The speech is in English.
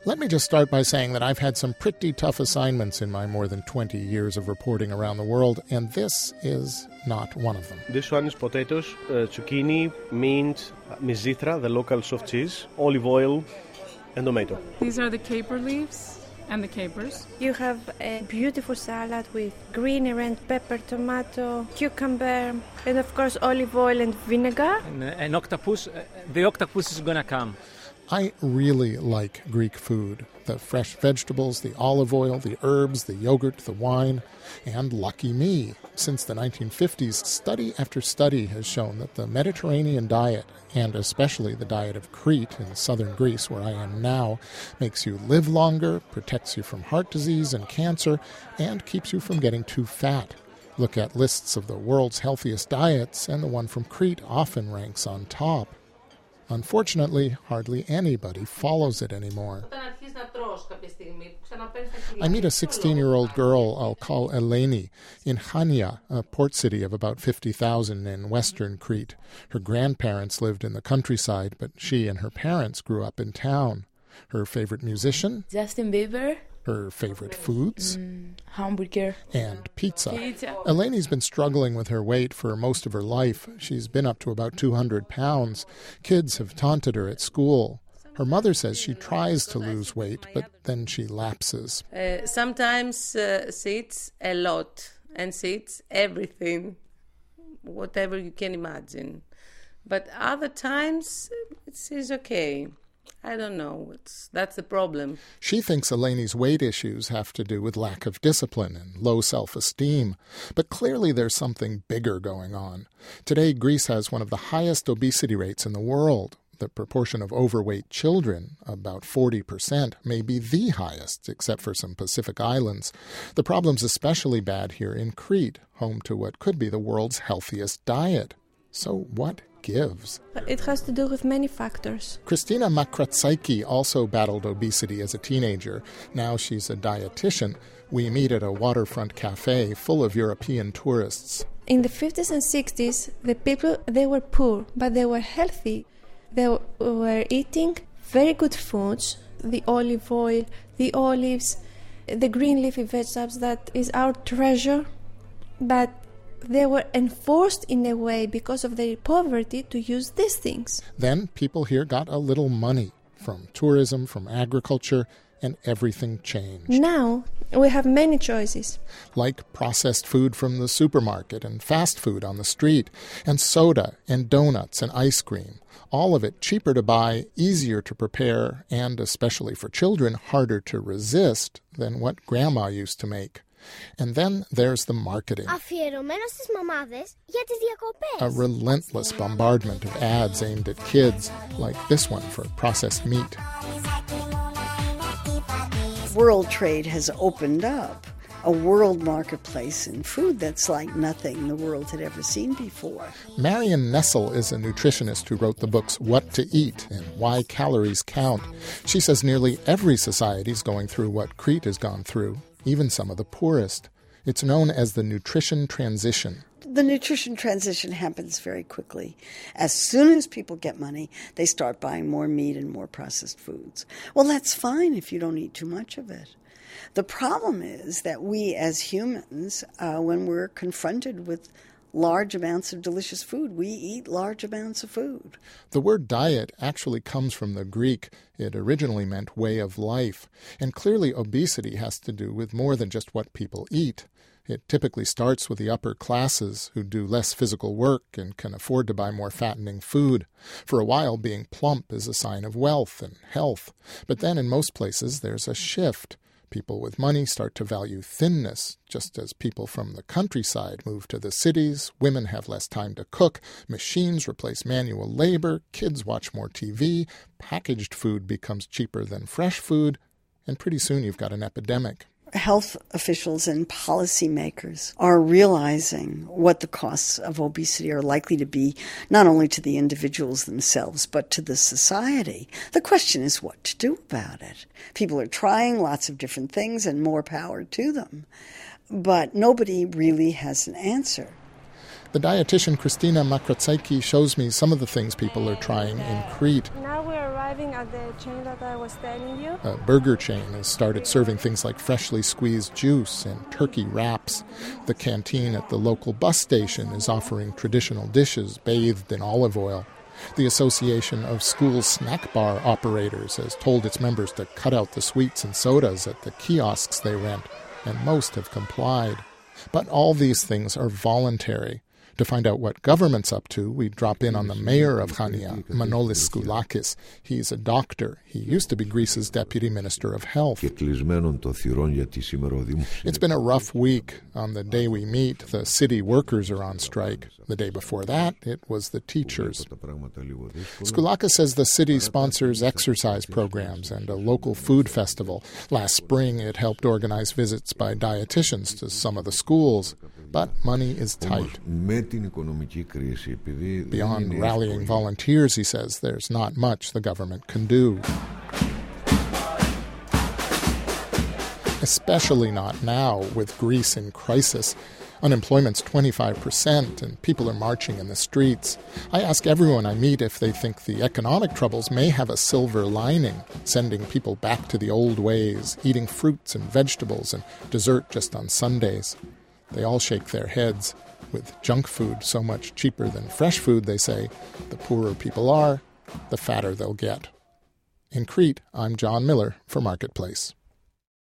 Let me just start by saying that I've had some pretty tough assignments in my more than 20 years of reporting around the world, and this is not one of them. This one is potatoes, zucchini, mint, mizithra, the local soft cheese, olive oil, and tomato. These are the caper leaves and the capers. You have a beautiful salad with green and red pepper, tomato, cucumber, and of course olive oil and vinegar. And an octopus, the octopus is going to come. I really like Greek food. The fresh vegetables, the olive oil, the herbs, the yogurt, the wine. And lucky me, since the 1950s, study after study has shown that the Mediterranean diet, and especially the diet of Crete in southern Greece, where I am now, makes you live longer, protects you from heart disease and cancer, and keeps you from getting too fat. Look at lists of the world's healthiest diets, and the one from Crete often ranks on top. Unfortunately, hardly anybody follows it anymore. I meet a 16-year-old girl I'll call Eleni in Chania, a port city of about 50,000 in western Crete. Her grandparents lived in the countryside, but she and her parents grew up in town. Her favorite musician? Justin Bieber. Her favorite foods? Hamburger. And pizza. Eleni's been struggling with her weight for most of her life. She's been up to about 200 pounds. Kids have taunted her at school. Her mother says she tries to lose weight, but then she lapses. Sometimes sits a lot and sits everything, whatever you can imagine. But other times it's okay. I don't know. That's the problem. She thinks Eleni's weight issues have to do with lack of discipline and low self-esteem. But clearly there's something bigger going on. Today, Greece has one of the highest obesity rates in the world. The proportion of overweight children, about 40%, may be the highest, except for some Pacific islands. The problem's especially bad here in Crete, home to what could be the world's healthiest diet. So what gives? It has to do with many factors. Christina Makratsaiki also battled obesity as a teenager. Now she's a dietitian. We meet at a waterfront cafe full of European tourists. In the 50s and 60s, the people, they were poor, but they were healthy. They were eating very good foods, the olive oil, the olives, the green leafy vegetables, that is our treasure. But they were enforced in a way because of their poverty to use these things. Then people here got a little money from tourism, from agriculture, and everything changed. Now we have many choices. Like processed food from the supermarket and fast food on the street, and soda and donuts and ice cream. All of it cheaper to buy, easier to prepare, and especially for children, harder to resist than what Grandma used to make. And then there's the marketing. A relentless bombardment of ads aimed at kids, like this one for processed meat. World trade has opened up a world marketplace in food that's like nothing the world had ever seen before. Marion Nessel is a nutritionist who wrote the books What to Eat and Why Calories Count. She says nearly every society's going through what Crete has gone through, even some of the poorest. It's known as the nutrition transition. The nutrition transition happens very quickly. As soon as people get money, they start buying more meat and more processed foods. Well, that's fine if you don't eat too much of it. The problem is that we as humans, when we're confronted with large amounts of delicious food, we eat large amounts of food. The word diet actually comes from the Greek. It originally meant way of life. And clearly obesity has to do with more than just what people eat. It typically starts with the upper classes who do less physical work and can afford to buy more fattening food. For a while, being plump is a sign of wealth and health. But then in most places, there's a shift. People with money start to value thinness, just as people from the countryside move to the cities, women have less time to cook, machines replace manual labor, kids watch more TV, packaged food becomes cheaper than fresh food, and pretty soon you've got an epidemic. Health officials and policymakers are realizing what the costs of obesity are likely to be, not only to the individuals themselves, but to the society. The question is what to do about it. People are trying lots of different things, and more power to them. But nobody really has an answer. The dietitian Christina Makratsaiki shows me some of the things people are trying in Crete. Now we're arriving arriving at the chain that I was telling you. A burger chain has started serving things like freshly squeezed juice and turkey wraps. The canteen at the local bus station is offering traditional dishes bathed in olive oil. The Association of School Snack Bar Operators has told its members to cut out the sweets and sodas at the kiosks they rent, and most have complied. But all these things are voluntary. To find out what government's up to, we drop in on the mayor of Chania, Manolis Skoulakis. He's a doctor. He used to be Greece's deputy minister of health. It's been a rough week. On the day we meet, the city workers are on strike. The day before that, it was the teachers. Skoulakis says the city sponsors exercise programs and a local food festival. Last spring, it helped organize visits by dietitians to some of the schools. But money is tight. Beyond rallying volunteers, he says, there's not much the government can do. Especially not now, with Greece in crisis. Unemployment's 25%, and people are marching in the streets. I ask everyone I meet if they think the economic troubles may have a silver lining, sending people back to the old ways, eating fruits and vegetables and dessert just on Sundays. They all shake their heads. With junk food so much cheaper than fresh food, they say, the poorer people are, the fatter they'll get. In Crete, I'm John Miller for Marketplace.